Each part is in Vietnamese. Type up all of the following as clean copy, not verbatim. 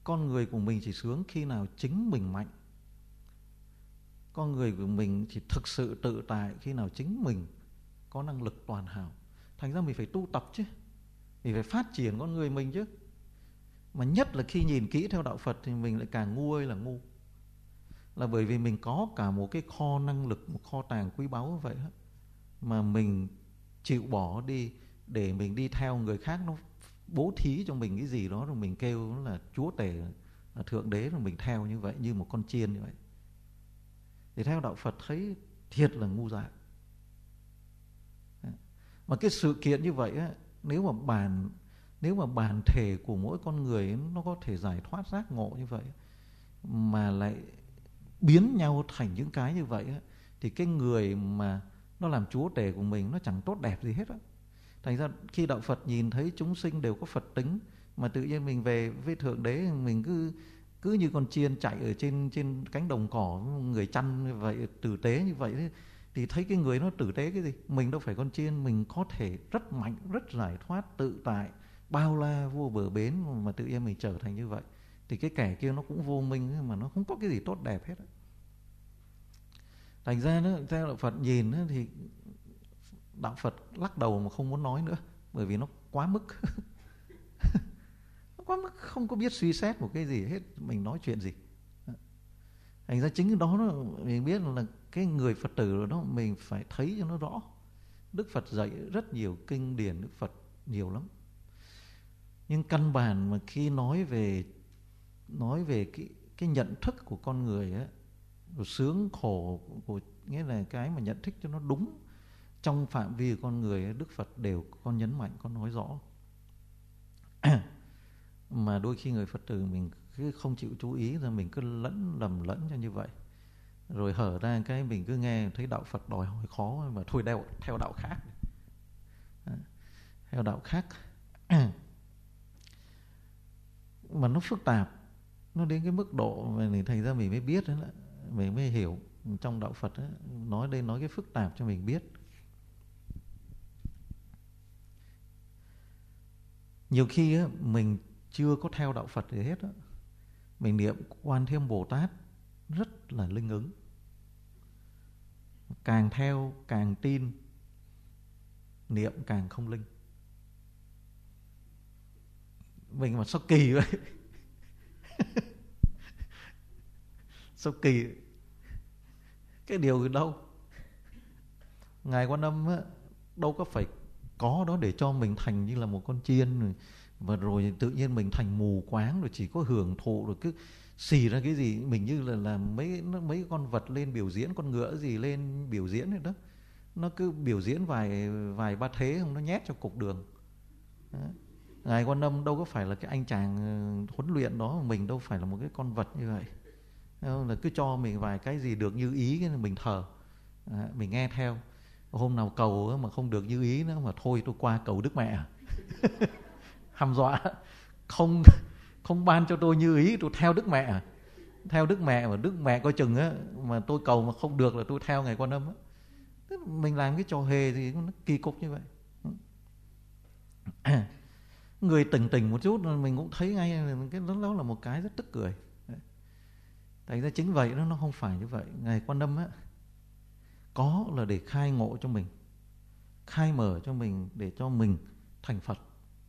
con người của mình chỉ sướng khi nào chính mình mạnh. Con người của mình chỉ thực sự tự tại khi nào chính mình có năng lực toàn hảo. Thành ra mình phải tu tập chứ, mình phải phát triển con người mình chứ. Mà nhất là khi nhìn kỹ theo đạo Phật thì mình lại càng ngu ơi là ngu. Là bởi vì mình có cả một cái kho năng lực, một kho tàng quý báu như vậy đó, mà mình chịu bỏ đi để mình đi theo người khác nó bố thí cho mình cái gì đó, rồi mình kêu nó là chúa tể, là thượng đế, rồi mình theo như vậy, như một con chiên như vậy. Thì theo đạo Phật thấy thiệt là ngu dại. Mà cái sự kiện như vậy á, nếu mà bản thể của mỗi con người ấy, nó có thể giải thoát giác ngộ như vậy, mà lại biến nhau thành những cái như vậy á, thì cái người mà nó làm chúa tể của mình nó chẳng tốt đẹp gì hết á. Thành ra khi đạo Phật nhìn thấy chúng sinh đều có Phật tính, mà tự nhiên mình về với thượng đế, mình cứ như con chiên chạy ở trên cánh đồng cỏ, người chăn như vậy, tử tế như vậy, thì thấy cái người nó tử tế cái gì. Mình đâu phải con chiên, mình có thể rất mạnh, rất giải thoát, tự tại, bao la vô bờ bến, mà tự nhiên mình trở thành như vậy, thì cái kẻ kia nó cũng vô minh, mà nó không có cái gì tốt đẹp hết. Thành ra đó, theo đạo Phật nhìn đó, thì đạo Phật lắc đầu mà không muốn nói nữa, bởi vì nó quá mức. Nó quá mức, không có biết suy xét một cái gì hết, mình nói chuyện gì. Thành ra chính cái đó mình biết là cái người Phật tử đó mình phải thấy cho nó rõ. Đức Phật dạy rất nhiều kinh điển, Đức Phật nhiều lắm. Nhưng căn bản mà khi nói về cái nhận thức của con người ấy, rồi sướng khổ của, nghĩa là cái mà nhận thức cho nó đúng trong phạm vi của con người ấy, Đức Phật đều có nhấn mạnh, có nói rõ. Mà đôi khi người Phật tử mình cứ không chịu chú ý, rồi mình cứ lầm lẫn cho như vậy, rồi hở ra cái mình cứ nghe thấy đạo Phật đòi hỏi khó, mà thôi theo đạo khác. Theo đạo khác mà nó phức tạp, nó đến cái mức độ mà thành ra mình mới biết đó, mình mới hiểu trong đạo Phật đó, nói đây nói cái phức tạp cho mình biết. Nhiều khi á, mình chưa có theo đạo Phật gì hết á, mình niệm Quan Thế Bồ Tát rất là linh ứng. Càng theo càng tin, niệm càng không linh. Mình mà sao kỳ vậy? Sao kỳ? Cái điều đâu? Ngài Quan Âm á, đâu có phải có đó để cho mình thành như là một con chiên rồi tự nhiên mình thành mù quáng, rồi chỉ có hưởng thụ, rồi cứ xì ra cái gì mình như là mấy con vật lên biểu diễn, con ngựa gì lên biểu diễn này đó, nó cứ biểu diễn vài ba thế không, nó nhét cho cục đường đó. Ngài Quan Âm đâu có phải là cái anh chàng huấn luyện đó, mình đâu phải là một cái con vật như vậy. Là cứ cho mình vài cái gì được như ý cái mình thờ, mình nghe theo. Hôm nào cầu mà không được như ý nữa, mà thôi tôi qua cầu Đức Mẹ. Hăm dọa, không ban cho tôi như ý, tôi theo Đức Mẹ. Theo Đức Mẹ, mà Đức Mẹ coi chừng á, mà tôi cầu mà không được là tôi theo Ngài Quan Âm á. Mình làm cái trò hề thì nó kỳ cục như vậy. Người tỉnh một chút mình cũng thấy ngay cái đó là một cái rất tức cười. Thành ra chính vậy nó không phải như vậy. Ngài Quan Âm á, có là để khai ngộ cho mình, khai mở cho mình để cho mình thành Phật.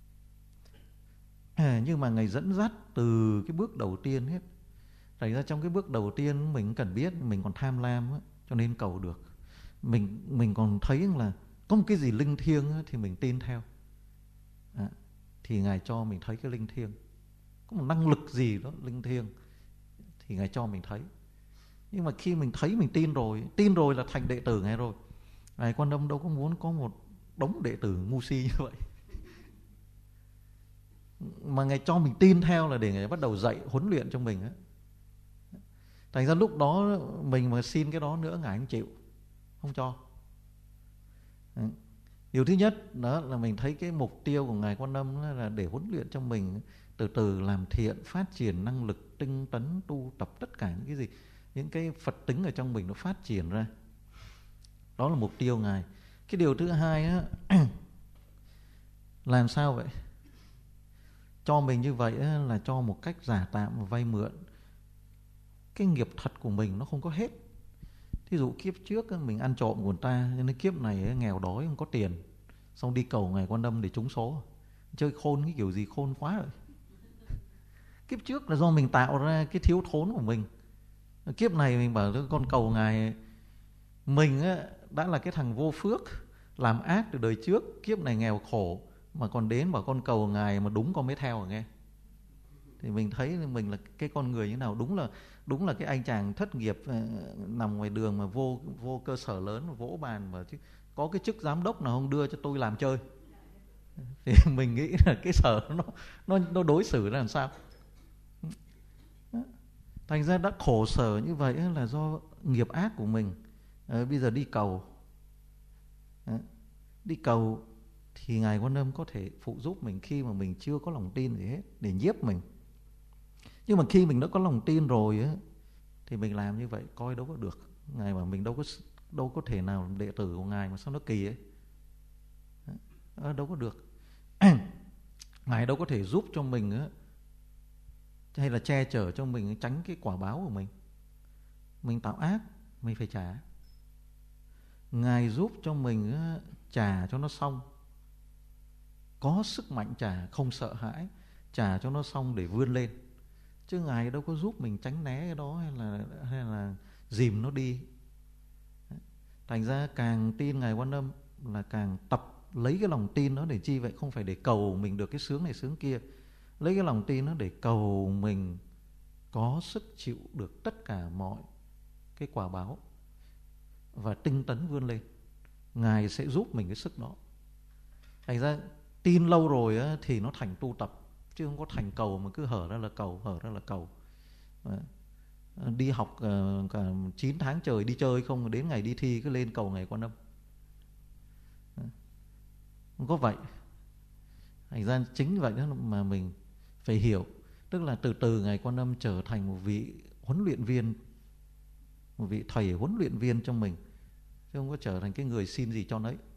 Nhưng mà Ngài dẫn dắt từ cái bước đầu tiên hết. Thành ra trong cái bước đầu tiên mình cần biết mình còn tham lam á, cho nên cầu được. Mình còn thấy là có một cái gì linh thiêng á, thì mình tin theo. Thì Ngài cho mình thấy cái linh thiêng. Có một năng lực gì đó linh thiêng thì Ngài cho mình thấy. Nhưng mà khi mình thấy mình tin rồi là thành đệ tử Ngài rồi. Ngài Quan Âm đâu có muốn có một đống đệ tử ngu si như vậy. Mà Ngài cho mình tin theo là để Ngài bắt đầu dạy, huấn luyện cho mình á. Thành ra lúc đó mình mà xin cái đó nữa Ngài không chịu, không cho. Điều thứ nhất đó là mình thấy cái mục tiêu của Ngài Quan Âm là để huấn luyện cho mình từ từ làm thiện, phát triển năng lực, tinh tấn, tu tập tất cả những cái gì, những cái Phật tính ở trong mình nó phát triển ra. Đó là mục tiêu Ngài. Cái điều thứ hai á, làm sao vậy? cho mình như vậy là cho một cách giả tạm và vay mượn. Cái nghiệp thật của mình nó không có hết. Thí dụ kiếp trước mình ăn trộm của người ta, cho nên kiếp này nghèo đói không có tiền, xong đi cầu ngài Quan Âm để trúng số. Chơi khôn cái kiểu gì khôn quá rồi. Kiếp trước là do mình tạo ra cái thiếu thốn của mình. Kiếp này mình bảo con cầu ngài, mình đã là cái thằng vô phước, làm ác từ đời trước, kiếp này nghèo khổ mà còn đến bảo con cầu ngài mà đúng con mới theo nghe. Thì mình thấy mình là cái con người như nào. Đúng là cái anh chàng thất nghiệp nằm ngoài đường mà vô cơ sở lớn mà vỗ bàn mà chứ có cái chức giám đốc nào không đưa cho tôi làm chơi. Thì mình nghĩ là cái sở nó đối xử ra làm sao. Thành ra đã khổ sở như vậy là do nghiệp ác của mình. Bây giờ đi cầu thì ngài Quan Âm có thể phụ giúp mình khi mà mình chưa có lòng tin gì hết, để nhiếp mình. Nhưng mà khi mình đã có lòng tin rồi thì mình làm như vậy coi đâu có được. Ngài bảo mình đâu có thể nào đệ tử của ngài mà sao nó kỳ ấy. Đâu có được. Ngài đâu có thể giúp cho mình hay là che chở cho mình tránh cái quả báo của mình. Mình tạo ác mình phải trả. Ngài giúp cho mình trả cho nó xong, có sức mạnh trả, không sợ hãi, trả cho nó xong để vươn lên. Chứ ngài đâu có giúp mình tránh né cái đó hay là dìm nó đi. Thành ra càng tin ngài Quan Âm là càng tập lấy cái lòng tin đó để chi vậy? Không phải để cầu mình được cái sướng này sướng kia. Lấy cái lòng tin đó để cầu mình có sức chịu được tất cả mọi cái quả báo và tinh tấn vươn lên. Ngài sẽ giúp mình cái sức đó. Thành ra tin lâu rồi thì nó thành tu tập, chứ không có thành cầu mà cứ hở ra là cầu. Đi học cả 9 tháng trời đi chơi không, đến ngày đi thi cứ lên cầu ngài Quan Âm. Không có vậy. Thành ra chính vậy đó mà mình phải hiểu. Tức là từ từ ngài Quan Âm trở thành một vị huấn luyện viên, một vị thầy huấn luyện viên trong mình, chứ không có trở thành cái người xin gì cho nấy.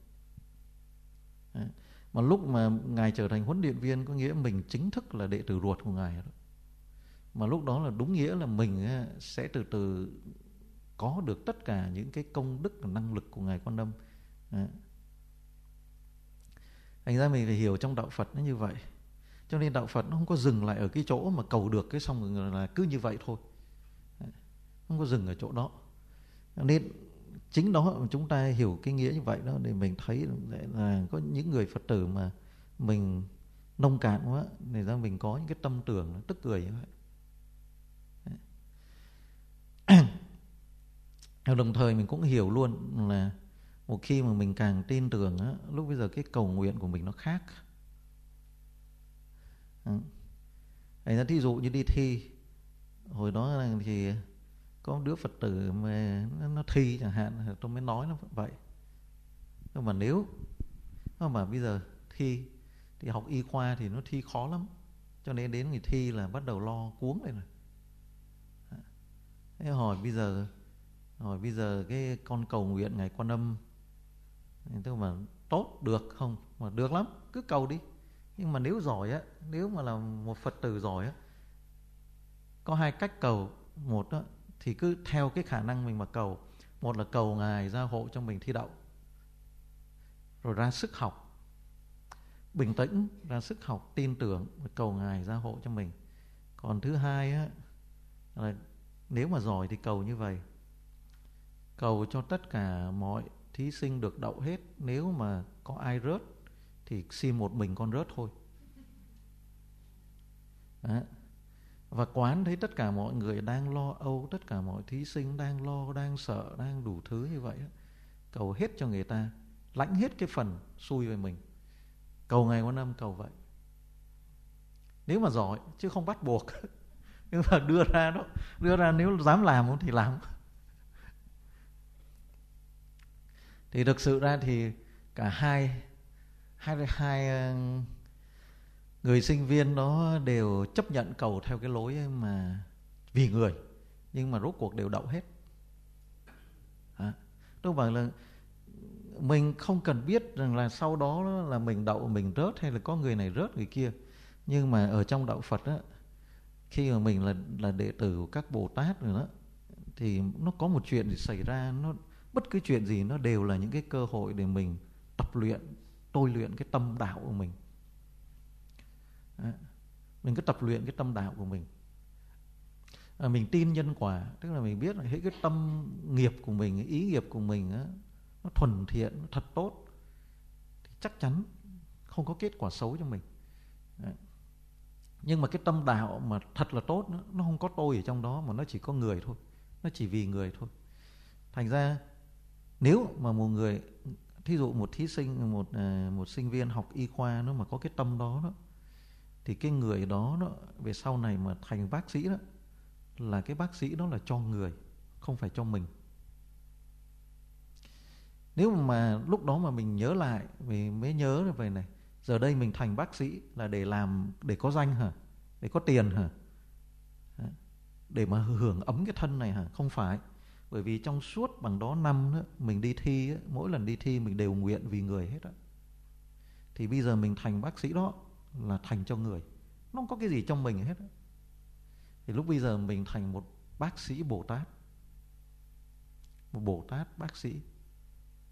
Mà lúc mà ngài trở thành huấn luyện viên có nghĩa mình chính thức là đệ tử ruột của ngài đó. Mà lúc đó là đúng nghĩa là mình sẽ từ từ có được tất cả những cái công đức và năng lực của ngài Quan Âm. Thành ra mình phải hiểu trong đạo Phật nó như vậy. Cho nên đạo Phật nó không có dừng lại ở cái chỗ mà cầu được cái xong rồi là cứ như vậy thôi. Không có dừng ở chỗ đó. Nên chính đó mà chúng ta hiểu cái nghĩa như vậy đó, để mình thấy là có những người Phật tử mà mình nông cạn quá, để ra mình có những cái tâm tưởng tức cười như vậy. Đồng thời mình cũng hiểu luôn là một khi mà mình càng tin tưởng lúc bây giờ cái cầu nguyện của mình nó khác. Thành ra thí dụ như đi thi, hồi đó thì có một đứa Phật tử mà nó thi chẳng hạn, tôi mới nói nó vậy. Nhưng mà nếu mà bây giờ thi thì học y khoa thì nó thi khó lắm, cho nên đến ngày thi là bắt đầu lo cuống lên rồi. Thế hỏi bây giờ cái con cầu nguyện ngài Quan Âm, tôi mà tốt được không? Mà được lắm, cứ cầu đi. Nhưng mà nếu giỏi nếu mà là một Phật tử giỏi có hai cách cầu. Một thì cứ theo cái khả năng mình mà cầu. Một là cầu ngài gia hộ cho mình thi đậu, rồi ra sức học, bình tĩnh, ra sức học, tin tưởng, cầu ngài gia hộ cho mình. Còn thứ hai là nếu mà giỏi thì cầu như vậy, cầu cho tất cả mọi thí sinh được đậu hết. Nếu mà có ai rớt thì xin một mình con rớt thôi. Đó. Và quán thấy tất cả mọi người đang lo âu, tất cả mọi thí sinh đang lo, đang sợ, đang đủ thứ như vậy, cầu hết cho người ta, lãnh hết cái phần xui về mình. Cầu ngài Quan Âm cầu vậy. Nếu mà giỏi, chứ không bắt buộc. Nhưng mà đưa ra nếu dám làm thì làm. Thì thực sự ra thì cả hai người sinh viên đó đều chấp nhận cầu theo cái lối mà vì người, nhưng mà rốt cuộc đều đậu hết. Tôi bảo là mình không cần biết rằng là sau đó là mình đậu mình rớt hay là có người này rớt người kia. Nhưng mà ở trong đạo Phật á, khi mà mình là đệ tử của các Bồ Tát rồi đó, thì nó có một chuyện gì xảy ra, nó bất cứ chuyện gì nó đều là những cái cơ hội để mình tập luyện, tôi luyện cái tâm đạo của mình. Đó. Mình cứ tập luyện cái tâm đạo của mình. Mình tin nhân quả, tức là mình biết là cái tâm nghiệp của mình, ý nghiệp của mình á, nó thuần thiện, nó thật tốt, thì chắc chắn không có kết quả xấu cho mình. Đấy. Nhưng mà cái tâm đạo mà thật là tốt, nó không có tôi ở trong đó, mà nó chỉ có người thôi, nó chỉ vì người thôi. Thành ra nếu mà một người, thí dụ một thí sinh, một sinh viên học y khoa nó mà có cái tâm đó, thì cái người đó về sau này mà thành bác sĩ đó, là cái bác sĩ đó là cho người, không phải cho mình. Nếu mà lúc đó mà mình nhớ lại, mình mới nhớ là vậy này, giờ đây mình thành bác sĩ là để có danh hả? Để có tiền hả? Để mà hưởng ấm cái thân này hả? Không phải. Bởi vì trong suốt bằng đó năm đó, mình đi thi, mỗi lần đi thi mình đều nguyện vì người hết á. Thì bây giờ mình thành bác sĩ đó là thành cho người, nó không có cái gì trong mình hết á. Thì lúc bây giờ mình thành một bác sĩ Bồ Tát, một Bồ Tát bác sĩ.